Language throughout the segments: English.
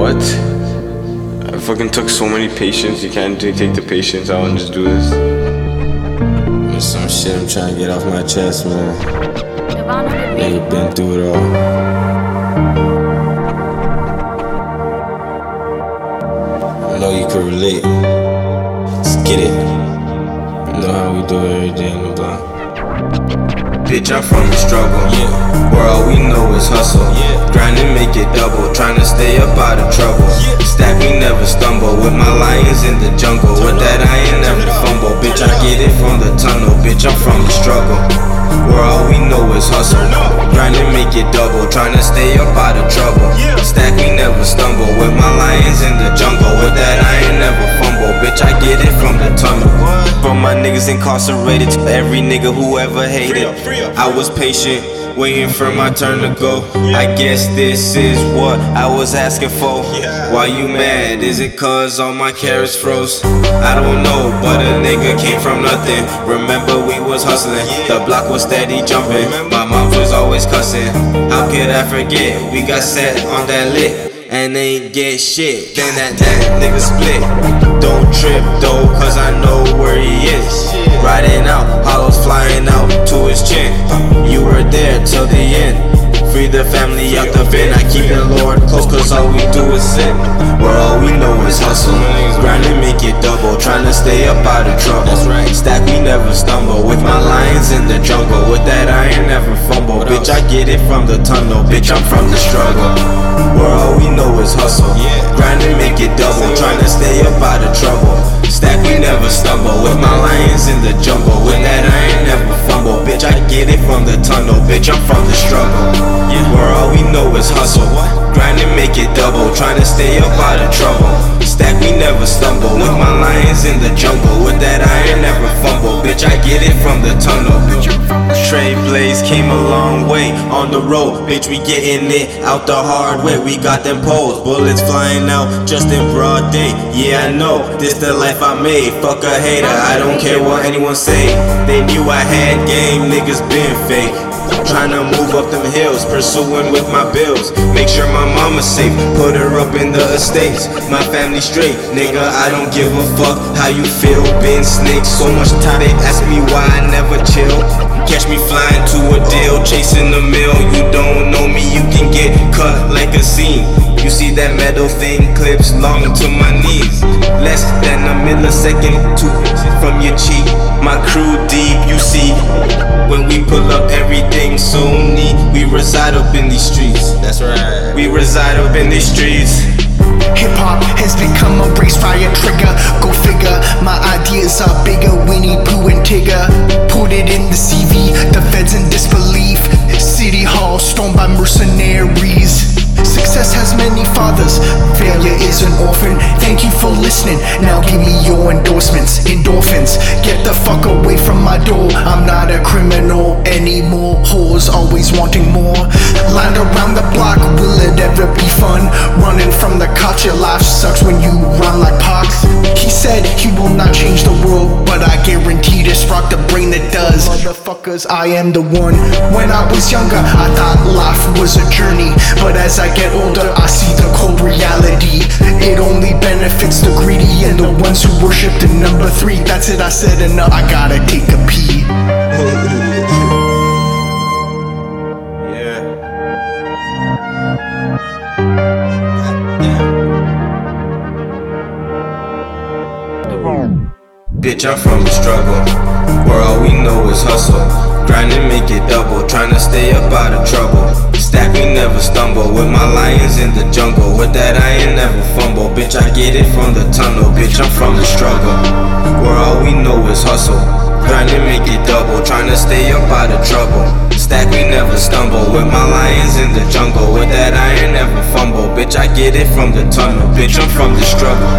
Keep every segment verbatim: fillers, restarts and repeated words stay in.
What? I fucking took so many patience. You can't do, take the patience out and just do this. There's some shit I'm trying to get off my chest, man. Nigga been through it all. I know you could relate. Let's get it. You know how we do it every day in the block. Bitch, I'm from the struggle, yeah. Where all we know is hustle, yeah. Grind and make it double, trying to stay up out of trouble, yeah. Stack, we never stumble, with my lions in the jungle. With that I ain't never fumble, bitch, I get it from the tunnel. Bitch, I'm from the struggle, where all we know is hustle. Grind and make it double, trying to stay up out of trouble, yeah. Stack, we never stumble, with my lions in the jungle. With that I ain't never fumble, bitch, I get it from the tunnel. From my niggas incarcerated to every nigga who ever hated, I was patient, waiting for my turn to go. I guess this is what I was asking for. Why you mad? Is it cause all my carrots froze? I don't know, but a nigga came from nothing. Remember we was hustling, the block was steady jumping. My mom was always cussing, how could I forget? We got set on that lit and ain't get shit. Then that, that nigga split. Don't trip though, cause I know where he is. Riding out, hollows flying out to his chin. You were there till the end. Free the family out the bin. I keep the Lord close, cause all we do is sin. Where all we know is hustle. Grind and make it double, trying to stay up out of trouble. That's right. Stack, we never stumble, with my lions in the jungle. With that I ain't never fumble, bitch, I get it from the tunnel. Bitch, I'm from the struggle, where all we know is hustle. Grind and make it double, trying to stay up out of trouble. Stack, we never stumble, with my lions in the jungle. With that I ain't never fumble, bitch, I get it from the tunnel. Bitch, I'm from the struggle, where all we know is hustle. Grind and make it double, trying to stay up out of trouble. Stack, we never stumble, with my lions in the jungle. With that I ain't never fumble, bitch, I get it from the tunnel. Trey Blaze came a long way on the road, bitch, we getting it out the hard way. We got them poles, bullets flying out just in broad day. Yeah, I know, this the life I made. Fuck a hater, I don't care what anyone say. They knew I had game, niggas been fake. Trying to move up them hills, pursuing with my bills. Make sure my mama's safe, put her up in the estates. My family straight, nigga, I don't give a fuck how you feel. Been snakes so much time, they ask me why I never chill. Catch me flying to a deal, chasing the mill. You don't know me, you can get cut like a scene. You see that metal thing, clips long to my knees. Less than a millisecond to from your cheek. My crew deep, you see. When we pull up, everything so neat. We reside up in these streets. That's right. We reside up in these streets. Hip-hop has become a race fire trigger. Go figure, my ideas are bigger. Winnie Pooh and Tigger. Put it in the C V, the feds in disbelief. City Hall stormed by mercenaries. Success has many fathers, failure is an orphan. Thank you for listening, now give me your endorsements. Endorphins, get the fuck away from my door. I'm not a criminal anymore. Whores always wanting more. Lined around the block, will it ever be fun? Running from the cops, your life sucks when you run like Pac. He said he will not change the world, but I guarantee this rock the brain that does. Motherfuckers, I am the one. When I was younger, I thought life was a journey, but as I get older, I see the cold reality. It only benefits the greedy and the ones who worship the number three. That's it, I said enough, I gotta take a pee. Yeah. Bitch, I'm from the struggle, where all we know is hustle. Grind and make it double, trying to stay up out of trouble. Stack, we never stumble, with my lions in the jungle. With that I ain't never fumble, bitch, I get it from the tunnel. Bitch, I'm from the struggle, where all we know is hustle. Grind and make it double, trying to stay up out of trouble. Stack, we never stumble, with my lions in the jungle. With that I ain't never fumble, bitch, I get it from the tunnel. Bitch, I'm from the struggle.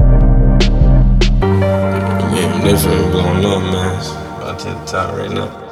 Different, blowing up, man. About to the top right now.